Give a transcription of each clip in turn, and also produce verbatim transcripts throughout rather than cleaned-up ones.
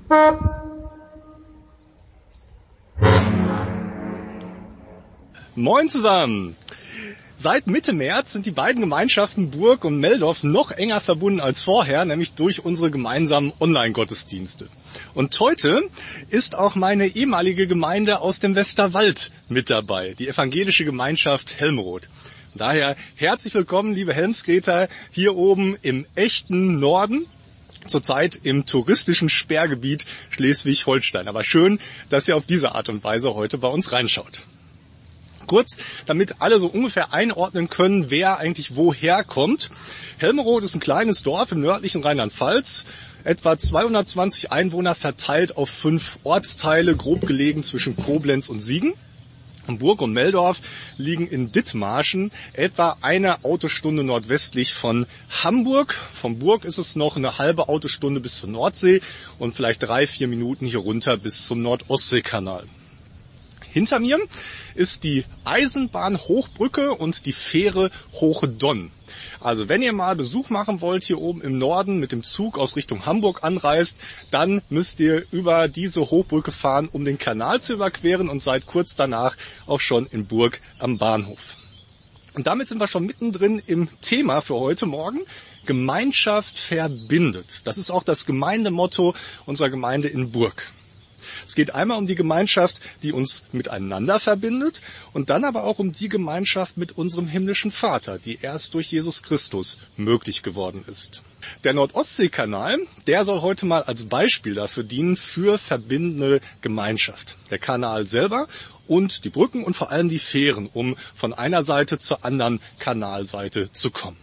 Moin zusammen! Seit Mitte März sind die beiden Gemeinschaften Burg und Meldorf noch enger verbunden als vorher, nämlich durch unsere gemeinsamen Online-Gottesdienste. Und heute ist auch meine ehemalige Gemeinde aus dem Westerwald mit dabei, die evangelische Gemeinschaft Helmroth. Daher herzlich willkommen, liebe Helmskreter, hier oben im echten Norden, zurzeit im touristischen Sperrgebiet Schleswig-Holstein. Aber schön, dass ihr auf diese Art und Weise heute bei uns reinschaut. Kurz, damit alle so ungefähr einordnen können, wer eigentlich woher kommt. Helmroth ist ein kleines Dorf im nördlichen Rheinland-Pfalz, etwa zweihundertzwanzig Einwohner verteilt auf fünf Ortsteile, grob gelegen zwischen Koblenz und Siegen. Und Burg und Meldorf liegen in Dithmarschen, etwa eine Autostunde nordwestlich von Hamburg. Von Burg ist es noch eine halbe Autostunde bis zur Nordsee und vielleicht drei, vier Minuten hier runter bis zum Nord-Ostsee-Kanal. Hinter mir ist die Eisenbahnhochbrücke und die Fähre Hohe Donn. Also wenn ihr mal Besuch machen wollt hier oben im Norden mit dem Zug aus Richtung Hamburg anreist, dann müsst ihr über diese Hochbrücke fahren, um den Kanal zu überqueren und seid kurz danach auch schon in Burg am Bahnhof. Und damit sind wir schon mittendrin im Thema für heute Morgen. Gemeinschaft verbindet. Das ist auch das Gemeindemotto unserer Gemeinde in Burg. Es geht einmal um die Gemeinschaft, die uns miteinander verbindet und dann aber auch um die Gemeinschaft mit unserem himmlischen Vater, die erst durch Jesus Christus möglich geworden ist. Der Nord-Ostsee-Kanal, der soll heute mal als Beispiel dafür dienen für verbindende Gemeinschaft. Der Kanal selber und die Brücken und vor allem die Fähren, um von einer Seite zur anderen Kanalseite zu kommen.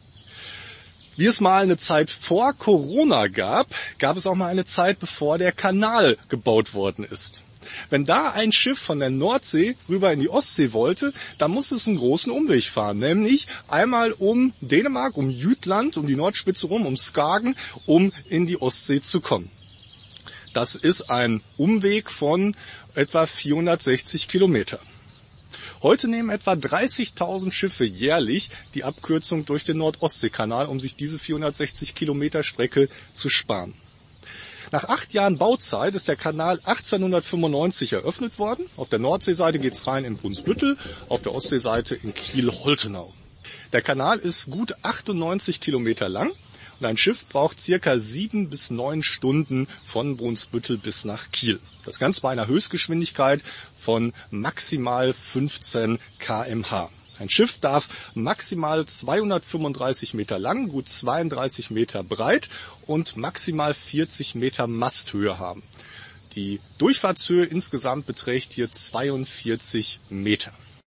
Wie es mal eine Zeit vor Corona gab, gab es auch mal eine Zeit, bevor der Kanal gebaut worden ist. Wenn da ein Schiff von der Nordsee rüber in die Ostsee wollte, dann musste es einen großen Umweg fahren, nämlich einmal um Dänemark, um Jütland, um die Nordspitze rum, um Skagen, um in die Ostsee zu kommen. Das ist ein Umweg von etwa vierhundertsechzig Kilometer. Heute nehmen etwa dreißigtausend Schiffe jährlich die Abkürzung durch den Nord-Ostsee-Kanal, um sich diese vierhundertsechzig Kilometer Strecke zu sparen. Nach acht Jahren Bauzeit ist der Kanal achtzehnhundertfünfundneunzig eröffnet worden. Auf der Nordseeseite geht's rein in Brunsbüttel, auf der Ostseeseite in Kiel-Holtenau. Der Kanal ist gut achtundneunzig Kilometer lang. Und ein Schiff braucht circa sieben bis neun Stunden von Brunsbüttel bis nach Kiel. Das Ganze bei einer Höchstgeschwindigkeit von maximal fünfzehn Kilometer pro Stunde. Ein Schiff darf maximal zweihundertfünfunddreißig Meter lang, gut zweiunddreißig Meter breit und maximal vierzig Meter Masthöhe haben. Die Durchfahrtshöhe insgesamt beträgt hier zweiundvierzig Meter.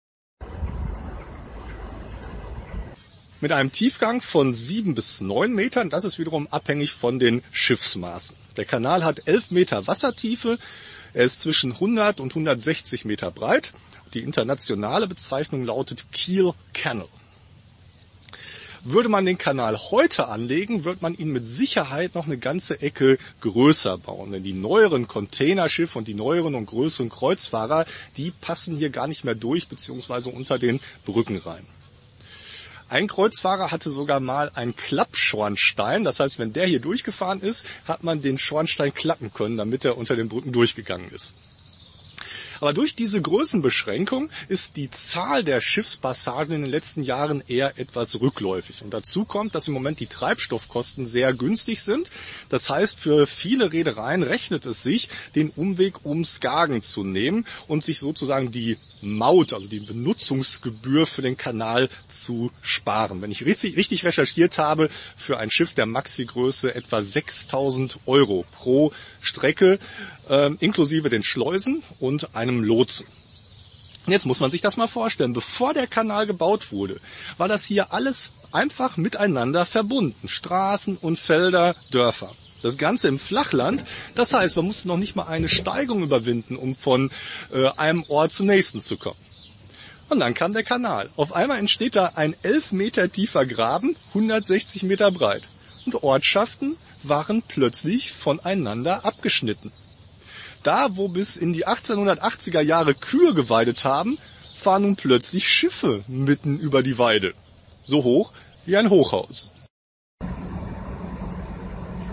Mit einem Tiefgang von sieben bis neun Metern, das ist wiederum abhängig von den Schiffsmaßen. Der Kanal hat elf Meter Wassertiefe, er ist zwischen hundert und hundertsechzig Meter breit. Die internationale Bezeichnung lautet Kiel Canal. Würde man den Kanal heute anlegen, wird man ihn mit Sicherheit noch eine ganze Ecke größer bauen. Denn die neueren Containerschiffe und die neueren und größeren Kreuzfahrer, die passen hier gar nicht mehr durch bzw. unter den Brücken rein. Ein Kreuzfahrer hatte sogar mal einen Klappschornstein. Das heißt, wenn der hier durchgefahren ist, hat man den Schornstein klappen können, damit er unter den Brücken durchgegangen ist. Aber durch diese Größenbeschränkung ist die Zahl der Schiffspassagen in den letzten Jahren eher etwas rückläufig. Und dazu kommt, dass im Moment die Treibstoffkosten sehr günstig sind. Das heißt, für viele Reedereien rechnet es sich, den Umweg um Skagen zu nehmen und sich sozusagen die Maut, also die Benutzungsgebühr für den Kanal zu sparen. Wenn ich richtig, richtig recherchiert habe, für ein Schiff der Maxi-Größe etwa sechstausend Euro pro Strecke, äh, inklusive den Schleusen und einem Lotsen. Jetzt muss man sich das mal vorstellen. Bevor der Kanal gebaut wurde, war das hier alles einfach miteinander verbunden. Straßen und Felder, Dörfer. Das Ganze im Flachland. Das heißt, man musste noch nicht mal eine Steigung überwinden, um von äh, einem Ort zum nächsten zu kommen. Und dann kam der Kanal. Auf einmal entsteht da ein elf Meter tiefer Graben, hundertsechzig Meter breit. Und Ortschaften waren plötzlich voneinander abgeschnitten. Da, wo bis in die achtzehnhundertachtziger Jahre Kühe geweidet haben, fahren nun plötzlich Schiffe mitten über die Weide. So hoch wie ein Hochhaus.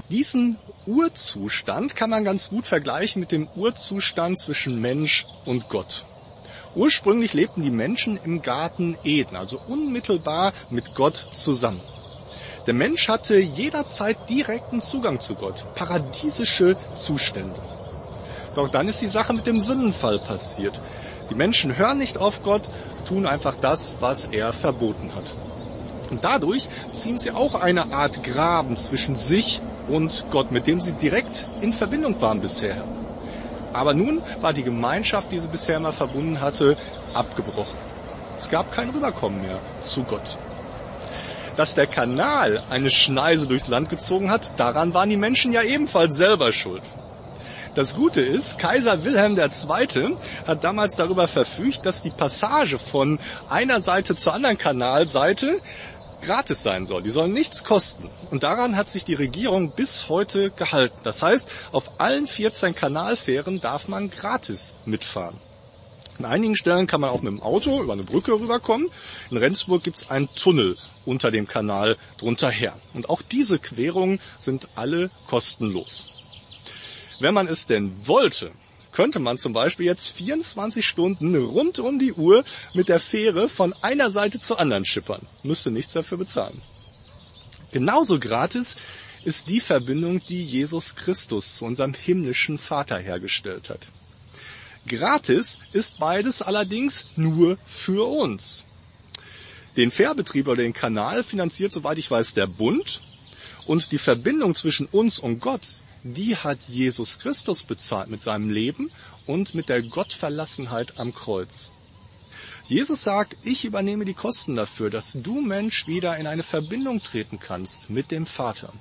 Diesen Urzustand kann man ganz gut vergleichen mit dem Urzustand zwischen Mensch und Gott. Ursprünglich lebten die Menschen im Garten Eden, also unmittelbar mit Gott zusammen. Der Mensch hatte jederzeit direkten Zugang zu Gott, paradiesische Zustände. Doch dann ist die Sache mit dem Sündenfall passiert. Die Menschen hören nicht auf Gott, tun einfach das, was er verboten hat. Und dadurch ziehen sie auch eine Art Graben zwischen sich und Gott, mit dem sie direkt in Verbindung waren bisher. Aber nun war die Gemeinschaft, die sie bisher immer verbunden hatte, abgebrochen. Es gab kein Rüberkommen mehr zu Gott. Dass der Kanal eine Schneise durchs Land gezogen hat, daran waren die Menschen ja ebenfalls selber schuld. Das Gute ist, Kaiser Wilhelm der Zweite hat damals darüber verfügt, dass die Passage von einer Seite zur anderen Kanalseite gratis sein soll. Die sollen nichts kosten. Und daran hat sich die Regierung bis heute gehalten. Das heißt, auf allen vierzehn Kanalfähren darf man gratis mitfahren. An einigen Stellen kann man auch mit dem Auto über eine Brücke rüberkommen. In Rendsburg gibt es einen Tunnel unter dem Kanal drunter her. Und auch diese Querungen sind alle kostenlos. Wenn man es denn wollte, könnte man zum Beispiel jetzt vierundzwanzig Stunden rund um die Uhr mit der Fähre von einer Seite zur anderen schippern. Müsste nichts dafür bezahlen. Genauso gratis ist die Verbindung, die Jesus Christus zu unserem himmlischen Vater hergestellt hat. Gratis ist beides allerdings nur für uns. Den Fährbetrieb oder den Kanal finanziert, soweit ich weiß, der Bund. Und die Verbindung zwischen uns und Gott, die hat Jesus Christus bezahlt mit seinem Leben und mit der Gottverlassenheit am Kreuz. Jesus sagt, ich übernehme die Kosten dafür, dass du, Mensch, wieder in eine Verbindung treten kannst mit dem Vater.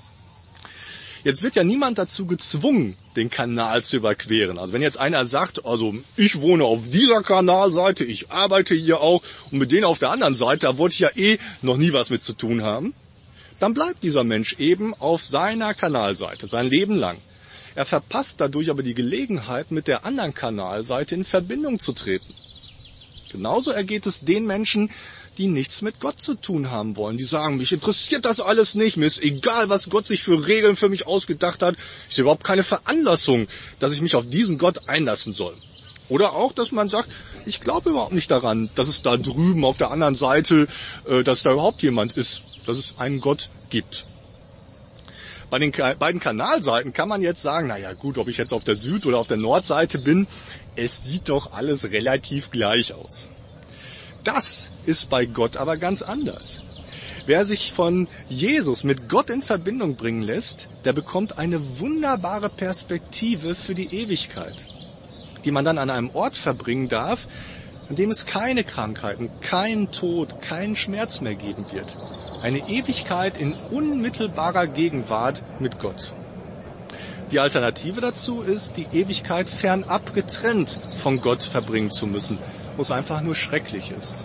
Jetzt wird ja niemand dazu gezwungen, den Kanal zu überqueren. Also wenn jetzt einer sagt, also ich wohne auf dieser Kanalseite, ich arbeite hier auch und mit denen auf der anderen Seite, da wollte ich ja eh noch nie was mit zu tun haben, dann bleibt dieser Mensch eben auf seiner Kanalseite, sein Leben lang. Er verpasst dadurch aber die Gelegenheit, mit der anderen Kanalseite in Verbindung zu treten. Genauso ergeht es den Menschen, die nichts mit Gott zu tun haben wollen. Die sagen, mich interessiert das alles nicht, mir ist egal, was Gott sich für Regeln für mich ausgedacht hat. Ich sehe überhaupt keine Veranlassung, dass ich mich auf diesen Gott einlassen soll. Oder auch, dass man sagt, ich glaube überhaupt nicht daran, dass es da drüben auf der anderen Seite, äh, dass da überhaupt jemand ist, dass es einen Gott gibt. Bei den beiden Kanalseiten kann man jetzt sagen, naja gut, ob ich jetzt auf der Süd- oder auf der Nordseite bin, es sieht doch alles relativ gleich aus. Das ist bei Gott aber ganz anders. Wer sich von Jesus mit Gott in Verbindung bringen lässt, der bekommt eine wunderbare Perspektive für die Ewigkeit, die man dann an einem Ort verbringen darf, an dem es keine Krankheiten, keinen Tod, keinen Schmerz mehr geben wird. Eine Ewigkeit in unmittelbarer Gegenwart mit Gott. Die Alternative dazu ist, die Ewigkeit fernab getrennt von Gott verbringen zu müssen, wo es einfach nur schrecklich ist.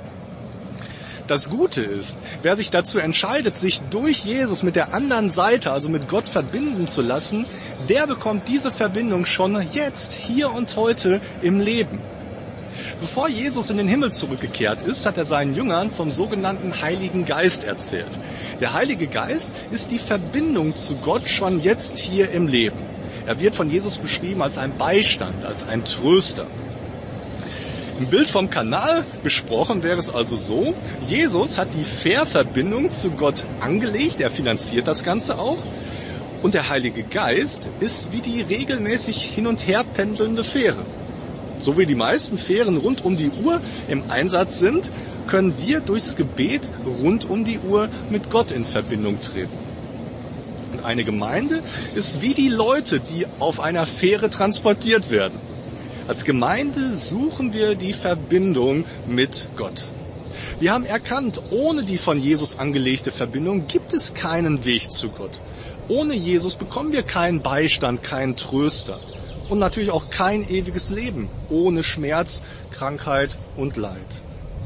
Das Gute ist, wer sich dazu entscheidet, sich durch Jesus mit der anderen Seite, also mit Gott verbinden zu lassen, der bekommt diese Verbindung schon jetzt, hier und heute im Leben. Bevor Jesus in den Himmel zurückgekehrt ist, hat er seinen Jüngern vom sogenannten Heiligen Geist erzählt. Der Heilige Geist ist die Verbindung zu Gott schon jetzt hier im Leben. Er wird von Jesus beschrieben als ein Beistand, als ein Tröster. Im Bild vom Kanal gesprochen wäre es also so, Jesus hat die Fährverbindung zu Gott angelegt, er finanziert das Ganze auch. Und der Heilige Geist ist wie die regelmäßig hin und her pendelnde Fähre. So wie die meisten Fähren rund um die Uhr im Einsatz sind, können wir durchs Gebet rund um die Uhr mit Gott in Verbindung treten. Und eine Gemeinde ist wie die Leute, die auf einer Fähre transportiert werden. Als Gemeinde suchen wir die Verbindung mit Gott. Wir haben erkannt, ohne die von Jesus angelegte Verbindung gibt es keinen Weg zu Gott. Ohne Jesus bekommen wir keinen Beistand, keinen Tröster. Und natürlich auch kein ewiges Leben ohne Schmerz, Krankheit und Leid.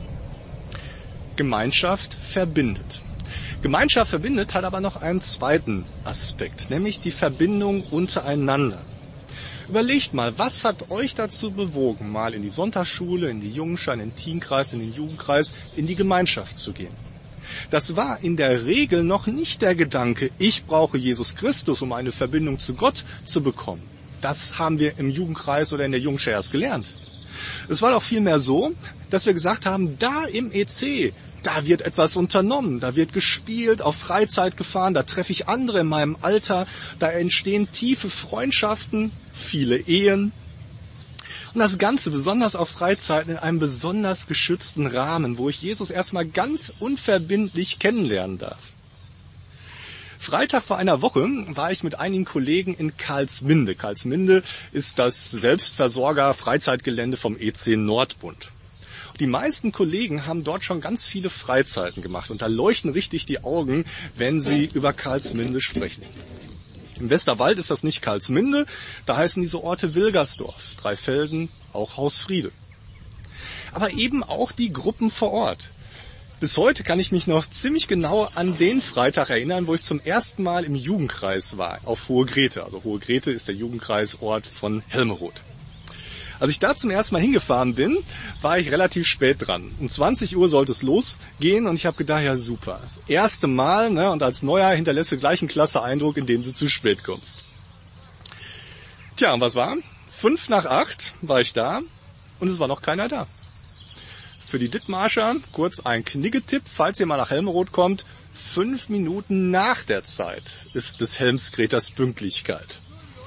Gemeinschaft verbindet. Gemeinschaft verbindet hat aber noch einen zweiten Aspekt, nämlich die Verbindung untereinander. Überlegt mal, was hat euch dazu bewogen, mal in die Sonntagsschule, in die Jungschar, in den Teenkreis, in den Jugendkreis, in die Gemeinschaft zu gehen? Das war in der Regel noch nicht der Gedanke, ich brauche Jesus Christus, um eine Verbindung zu Gott zu bekommen. Das haben wir im Jugendkreis oder in der Jugendschar erst gelernt. Es war doch vielmehr so, dass wir gesagt haben, da im E C, da wird etwas unternommen, da wird gespielt, auf Freizeit gefahren, da treffe ich andere in meinem Alter, da entstehen tiefe Freundschaften, viele Ehen. Und das Ganze besonders auf Freizeiten in einem besonders geschützten Rahmen, wo ich Jesus erstmal ganz unverbindlich kennenlernen darf. Freitag vor einer Woche war ich mit einigen Kollegen in Karlsminde. Karlsminde ist das Selbstversorger-Freizeitgelände vom E C Nordbund. Die meisten Kollegen haben dort schon ganz viele Freizeiten gemacht und da leuchten richtig die Augen, wenn sie über Karlsminde sprechen. Im Westerwald ist das nicht Karlsminde, da heißen diese Orte Wilgersdorf, Dreifelden, auch Hausfriede. Aber eben auch die Gruppen vor Ort. Bis heute kann ich mich noch ziemlich genau an den Freitag erinnern, wo ich zum ersten Mal im Jugendkreis war, auf Hohe Grete. Also Hohe Grete ist der Jugendkreisort von Helmeroth. Als ich da zum ersten Mal hingefahren bin, war ich relativ spät dran. Um zwanzig Uhr sollte es losgehen und ich habe gedacht, ja super, das erste Mal, ne, und als Neuer hinterlässt du gleich einen klasse Eindruck, indem du zu spät kommst. Tja, und was war? Fünf nach acht war ich da und es war noch keiner da. Für die Dithmarscher kurz ein Kniggetipp, falls ihr mal nach Helmeroth kommt, fünf Minuten nach der Zeit ist des Helmskreters Pünktlichkeit.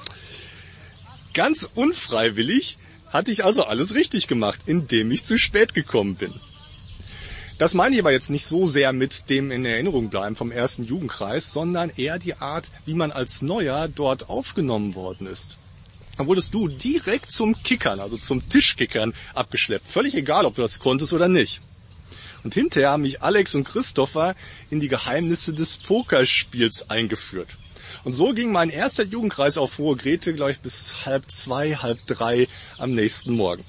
Ganz unfreiwillig hatte ich also alles richtig gemacht, indem ich zu spät gekommen bin. Das meine ich aber jetzt nicht so sehr mit dem in Erinnerung bleiben vom ersten Jugendkreis, sondern eher die Art, wie man als Neuer dort aufgenommen worden ist. Dann wurdest du direkt zum Kickern, also zum Tischkickern abgeschleppt. Völlig egal, ob du das konntest oder nicht. Und hinterher haben mich Alex und Christopher in die Geheimnisse des Pokerspiels eingeführt. Und so ging mein erster Jugendkreis auf Hohe Grete gleich bis halb zwei, halb drei am nächsten Morgen.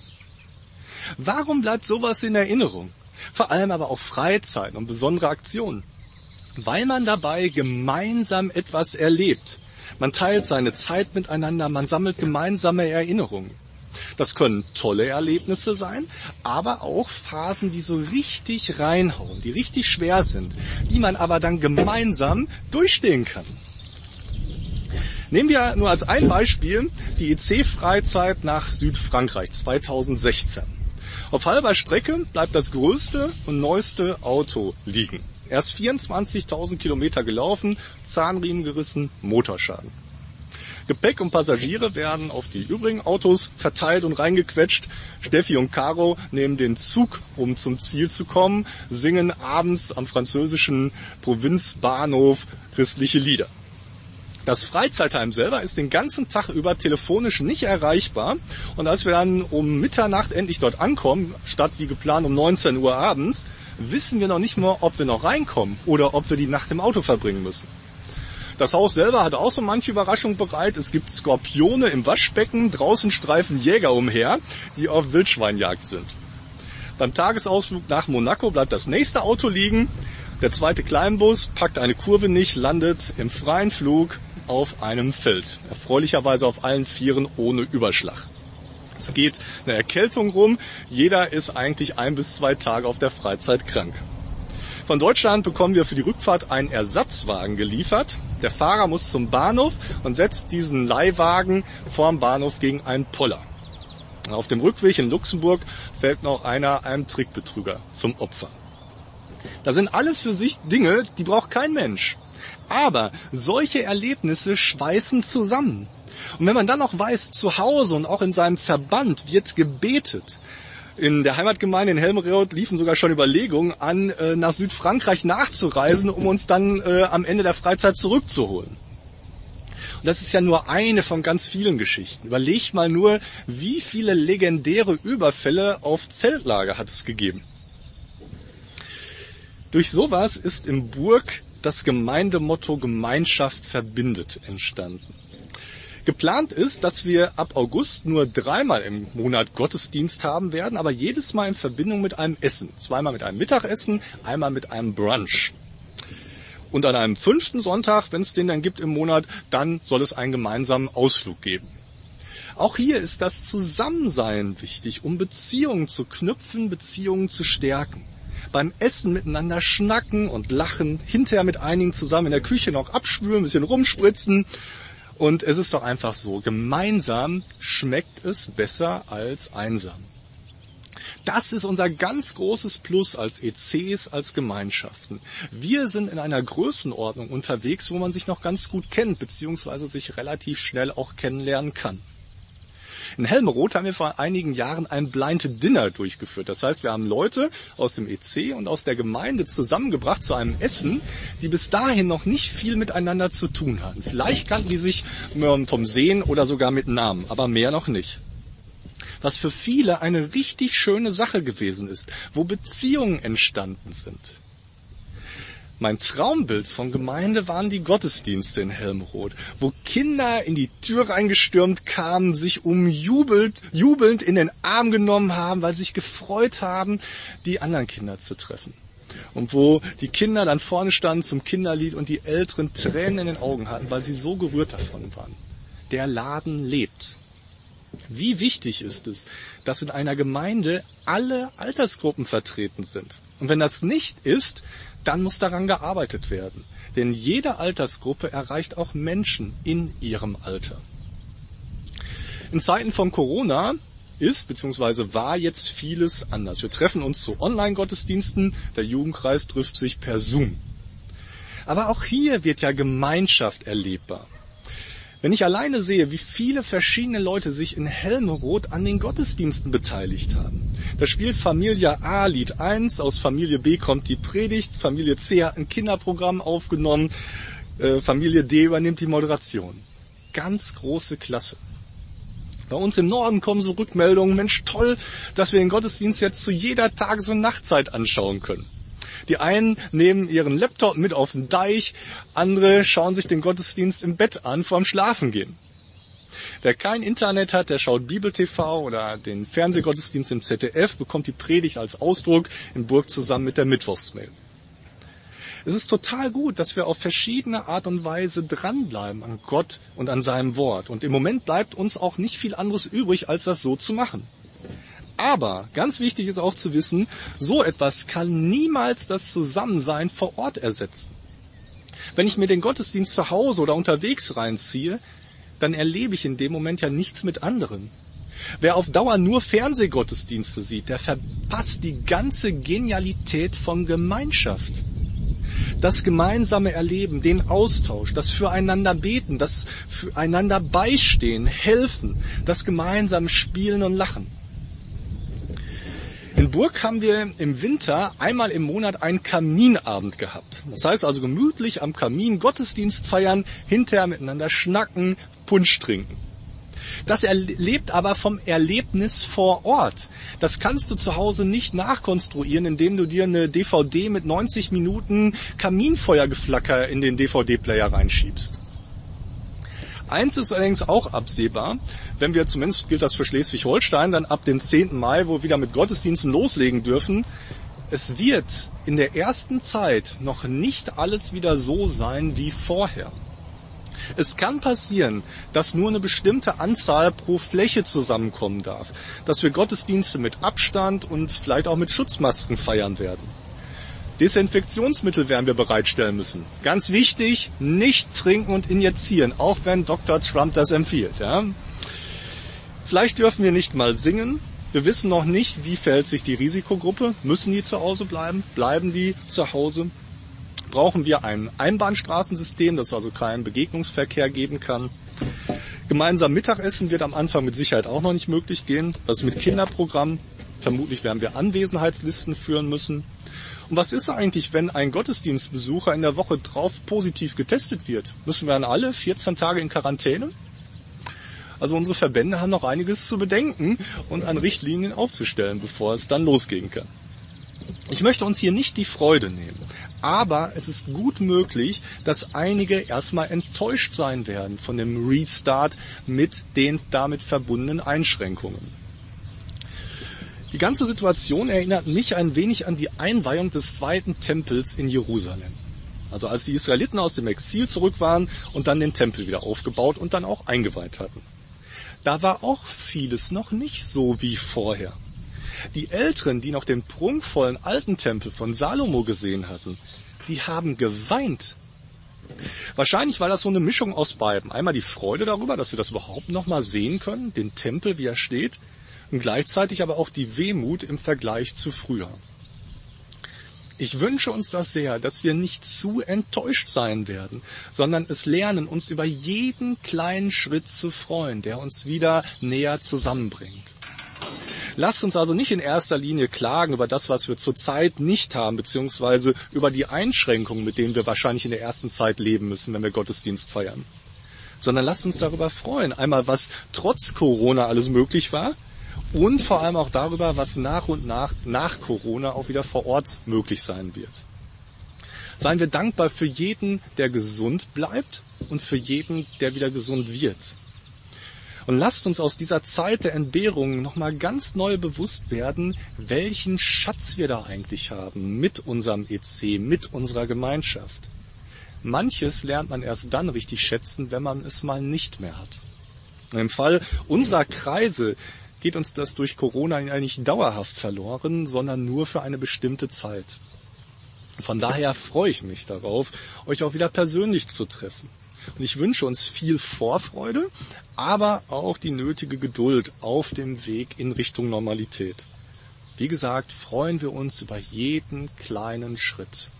Warum bleibt sowas in Erinnerung? Vor allem aber auch Freizeiten und besondere Aktionen. Weil man dabei gemeinsam etwas erlebt. Man teilt seine Zeit miteinander, man sammelt gemeinsame Erinnerungen. Das können tolle Erlebnisse sein, aber auch Phasen, die so richtig reinhauen, die richtig schwer sind, die man aber dann gemeinsam durchstehen kann. Nehmen wir nur als ein Beispiel die E C-Freizeit nach Südfrankreich zweitausendsechzehn. Auf halber Strecke bleibt das größte und neueste Auto liegen. Erst vierundzwanzigtausend Kilometer gelaufen, Zahnriemen gerissen, Motorschaden. Gepäck und Passagiere werden auf die übrigen Autos verteilt und reingequetscht. Steffi und Caro nehmen den Zug, um zum Ziel zu kommen, singen abends am französischen Provinzbahnhof christliche Lieder. Das Freizeitheim selber ist den ganzen Tag über telefonisch nicht erreichbar. Und als wir dann um Mitternacht endlich dort ankommen, statt wie geplant um neunzehn Uhr abends, wissen wir noch nicht mal, ob wir noch reinkommen oder ob wir die Nacht im Auto verbringen müssen. Das Haus selber hat auch so manche Überraschung bereit. Es gibt Skorpione im Waschbecken, draußen streifen Jäger umher, die auf Wildschweinjagd sind. Beim Tagesausflug nach Monaco bleibt das nächste Auto liegen. Der zweite Kleinbus packt eine Kurve nicht, landet im freien Flug auf einem Feld. Erfreulicherweise auf allen Vieren ohne Überschlag. Es geht eine Erkältung rum. Jeder ist eigentlich ein bis zwei Tage auf der Freizeit krank. Von Deutschland bekommen wir für die Rückfahrt einen Ersatzwagen geliefert. Der Fahrer muss zum Bahnhof und setzt diesen Leihwagen vorm Bahnhof gegen einen Poller. Auf dem Rückweg in Luxemburg fällt noch einer einem Trickbetrüger zum Opfer. Das sind alles für sich Dinge, die braucht kein Mensch. Aber solche Erlebnisse schweißen zusammen. Und wenn man dann noch weiß, zu Hause und auch in seinem Verband wird gebetet. In der Heimatgemeinde in Helmeroth liefen sogar schon Überlegungen an, nach Südfrankreich nachzureisen, um uns dann äh, am Ende der Freizeit zurückzuholen. Und das ist ja nur eine von ganz vielen Geschichten. Überlegt mal nur, wie viele legendäre Überfälle auf Zeltlager hat es gegeben. Durch sowas ist im Burg das Gemeindemotto Gemeinschaft verbindet entstanden. Geplant ist, dass wir ab August nur dreimal im Monat Gottesdienst haben werden, aber jedes Mal in Verbindung mit einem Essen. Zweimal mit einem Mittagessen, einmal mit einem Brunch. Und an einem fünften Sonntag, wenn es den dann gibt im Monat, dann soll es einen gemeinsamen Ausflug geben. Auch hier ist das Zusammensein wichtig, um Beziehungen zu knüpfen, Beziehungen zu stärken. beim Essen miteinander schnacken und lachen, hinterher mit einigen zusammen in der Küche noch abspülen, ein bisschen rumspritzen. Und es ist doch einfach so, gemeinsam schmeckt es besser als einsam. Das ist unser ganz großes Plus als E Cs, als Gemeinschaften. Wir sind in einer Größenordnung unterwegs, wo man sich noch ganz gut kennt, beziehungsweise sich relativ schnell auch kennenlernen kann. In Helmeroth haben wir vor einigen Jahren ein Blind Dinner durchgeführt. Das heißt, wir haben Leute aus dem E C und aus der Gemeinde zusammengebracht zu einem Essen, die bis dahin noch nicht viel miteinander zu tun hatten. Vielleicht kannten die sich vom Sehen oder sogar mit Namen, aber mehr noch nicht. Was für viele eine richtig schöne Sache gewesen ist, wo Beziehungen entstanden sind. Mein Traumbild von Gemeinde waren die Gottesdienste in Helmroth, wo Kinder in die Tür reingestürmt kamen, sich umjubelt, jubelnd in den Arm genommen haben, weil sie sich gefreut haben, die anderen Kinder zu treffen. Und wo die Kinder dann vorne standen zum Kinderlied und die Älteren Tränen in den Augen hatten, weil sie so gerührt davon waren. Der Laden lebt. Wie wichtig ist es, dass in einer Gemeinde alle Altersgruppen vertreten sind. Und wenn das nicht ist, dann muss daran gearbeitet werden. Denn jede Altersgruppe erreicht auch Menschen in ihrem Alter. In Zeiten von Corona ist bzw. war jetzt vieles anders. Wir treffen uns zu Online-Gottesdiensten, der Jugendkreis trifft sich per Zoom. Aber auch hier wird ja Gemeinschaft erlebbar. Wenn ich alleine sehe, wie viele verschiedene Leute sich in Helmeroth an den Gottesdiensten beteiligt haben. Da spielt Familie A Lied eins, aus Familie B kommt die Predigt, Familie C hat ein Kinderprogramm aufgenommen, äh, Familie D übernimmt die Moderation. Ganz große Klasse. Bei uns im Norden kommen so Rückmeldungen, Mensch, toll, dass wir den Gottesdienst jetzt zu jeder Tages- und Nachtzeit anschauen können. Die einen nehmen ihren Laptop mit auf den Deich, andere schauen sich den Gottesdienst im Bett an vorm Schlafengehen. Wer kein Internet hat, der schaut Bibel T V oder den Fernsehgottesdienst im Z D F, bekommt die Predigt als Ausdruck in Burg zusammen mit der Mittwochsmail. Es ist total gut, dass wir auf verschiedene Art und Weise dranbleiben an Gott und an seinem Wort. Und im Moment bleibt uns auch nicht viel anderes übrig, als das so zu machen. Aber ganz wichtig ist auch zu wissen, so etwas kann niemals das Zusammensein vor Ort ersetzen. Wenn ich mir den Gottesdienst zu Hause oder unterwegs reinziehe, dann erlebe ich in dem Moment ja nichts mit anderen. Wer auf Dauer nur Fernsehgottesdienste sieht, der verpasst die ganze Genialität von Gemeinschaft. Das gemeinsame Erleben, den Austausch, das Füreinander beten, das Füreinander beistehen, helfen, das gemeinsame Spielen und Lachen. In Burg haben wir im Winter einmal im Monat einen Kaminabend gehabt. Das heißt also gemütlich am Kamin Gottesdienst feiern, hinterher miteinander schnacken, Punsch trinken. Das erlebt aber vom Erlebnis vor Ort. Das kannst du zu Hause nicht nachkonstruieren, indem du dir eine D V D mit neunzig Minuten Kaminfeuergeflacker in den D V D-Player reinschiebst. Eins ist allerdings auch absehbar, wenn wir, zumindest gilt das für Schleswig-Holstein, dann ab dem zehnten Mai, wo wir wieder mit Gottesdiensten loslegen dürfen, es wird in der ersten Zeit noch nicht alles wieder so sein wie vorher. Es kann passieren, dass nur eine bestimmte Anzahl pro Fläche zusammenkommen darf, dass wir Gottesdienste mit Abstand und vielleicht auch mit Schutzmasken feiern werden. Desinfektionsmittel werden wir bereitstellen müssen. Ganz wichtig, nicht trinken und injizieren, auch wenn Doktor Trump das empfiehlt. Ja? Vielleicht dürfen wir nicht mal singen. Wir wissen noch nicht, wie verhält sich die Risikogruppe. Müssen die zu Hause bleiben? Bleiben die zu Hause? Brauchen wir ein Einbahnstraßensystem, das also keinen Begegnungsverkehr geben kann? Gemeinsam Mittagessen wird am Anfang mit Sicherheit auch noch nicht möglich gehen. Was ist mit Kinderprogramm? Vermutlich werden wir Anwesenheitslisten führen müssen. Und was ist eigentlich, wenn ein Gottesdienstbesucher in der Woche drauf positiv getestet wird? Müssen wir dann alle vierzehn Tage in Quarantäne? Also unsere Verbände haben noch einiges zu bedenken und an Richtlinien aufzustellen, bevor es dann losgehen kann. Ich möchte uns hier nicht die Freude nehmen, aber es ist gut möglich, dass einige erstmal enttäuscht sein werden von dem Restart mit den damit verbundenen Einschränkungen. Die ganze Situation erinnert mich ein wenig an die Einweihung des zweiten Tempels in Jerusalem. Also als die Israeliten aus dem Exil zurück waren und dann den Tempel wieder aufgebaut und dann auch eingeweiht hatten. Da war auch vieles noch nicht so wie vorher. Die Älteren, die noch den prunkvollen alten Tempel von Salomo gesehen hatten, die haben geweint. Wahrscheinlich war das so eine Mischung aus beiden. Einmal die Freude darüber, dass sie das überhaupt noch mal sehen können, den Tempel, wie er steht, und gleichzeitig aber auch die Wehmut im Vergleich zu früher. Ich wünsche uns das sehr, dass wir nicht zu enttäuscht sein werden, sondern es lernen, uns über jeden kleinen Schritt zu freuen, der uns wieder näher zusammenbringt. Lasst uns also nicht in erster Linie klagen über das, was wir zurzeit nicht haben, beziehungsweise über die Einschränkungen, mit denen wir wahrscheinlich in der ersten Zeit leben müssen, wenn wir Gottesdienst feiern. Sondern lasst uns darüber freuen, einmal was trotz Corona alles möglich war und vor allem auch darüber, was nach und nach nach Corona auch wieder vor Ort möglich sein wird. Seien wir dankbar für jeden, der gesund bleibt und für jeden, der wieder gesund wird. Und lasst uns aus dieser Zeit der Entbehrung nochmal ganz neu bewusst werden, welchen Schatz wir da eigentlich haben mit unserem E C, mit unserer Gemeinschaft. Manches lernt man erst dann richtig schätzen, wenn man es mal nicht mehr hat. Im Fall unserer Kreise geht uns das durch Corona nicht dauerhaft verloren, sondern nur für eine bestimmte Zeit. Von daher freue ich mich darauf, euch auch wieder persönlich zu treffen. Und ich wünsche uns viel Vorfreude, aber auch die nötige Geduld auf dem Weg in Richtung Normalität. Wie gesagt, freuen wir uns über jeden kleinen Schritt.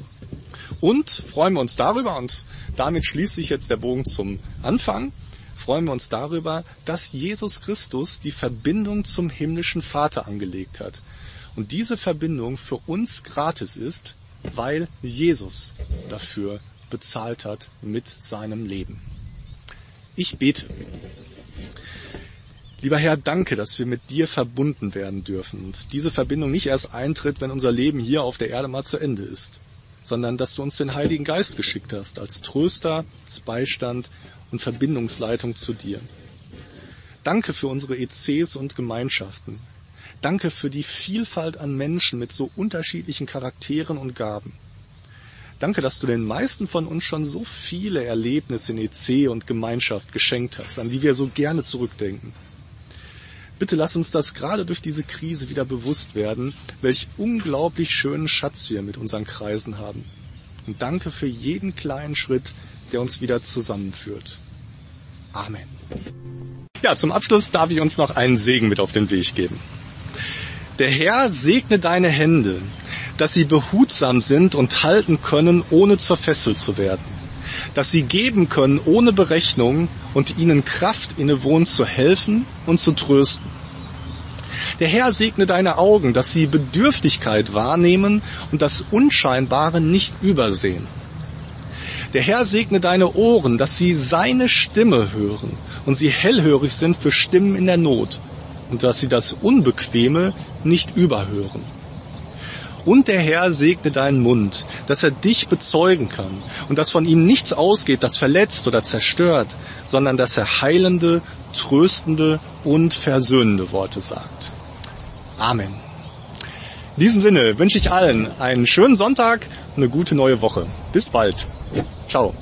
Und freuen wir uns darüber, und damit schließt sich jetzt der Bogen zum Anfang, freuen wir uns darüber, dass Jesus Christus die Verbindung zum himmlischen Vater angelegt hat. Und diese Verbindung für uns gratis ist, weil Jesus dafür bezahlt hat mit seinem Leben. Ich bete. Lieber Herr, danke, dass wir mit dir verbunden werden dürfen und diese Verbindung nicht erst eintritt, wenn unser Leben hier auf der Erde mal zu Ende ist, sondern dass du uns den Heiligen Geist geschickt hast, als Tröster, als Beistand und Verbindungsleitung zu dir. Danke für unsere E Cs und Gemeinschaften. Danke für die Vielfalt an Menschen mit so unterschiedlichen Charakteren und Gaben. Danke, dass du den meisten von uns schon so viele Erlebnisse in E C und Gemeinschaft geschenkt hast, an die wir so gerne zurückdenken. Bitte lass uns das gerade durch diese Krise wieder bewusst werden, welch unglaublich schönen Schatz wir mit unseren Kreisen haben. Und danke für jeden kleinen Schritt, der uns wieder zusammenführt. Amen. Ja, zum Abschluss darf ich uns noch einen Segen mit auf den Weg geben. Der Herr segne deine Hände, dass sie behutsam sind und halten können, ohne zerfesselt zu werden. Dass sie geben können, ohne Berechnung, und ihnen Kraft innewohnt, zu helfen und zu trösten. Der Herr segne deine Augen, dass sie Bedürftigkeit wahrnehmen und das Unscheinbare nicht übersehen. Der Herr segne deine Ohren, dass sie seine Stimme hören und sie hellhörig sind für Stimmen in der Not und dass sie das Unbequeme nicht überhören. Und der Herr segne deinen Mund, dass er dich bezeugen kann und dass von ihm nichts ausgeht, das verletzt oder zerstört, sondern dass er heilende, tröstende und versöhnende Worte sagt. Amen. In diesem Sinne wünsche ich allen einen schönen Sonntag und eine gute neue Woche. Bis bald. Ciao.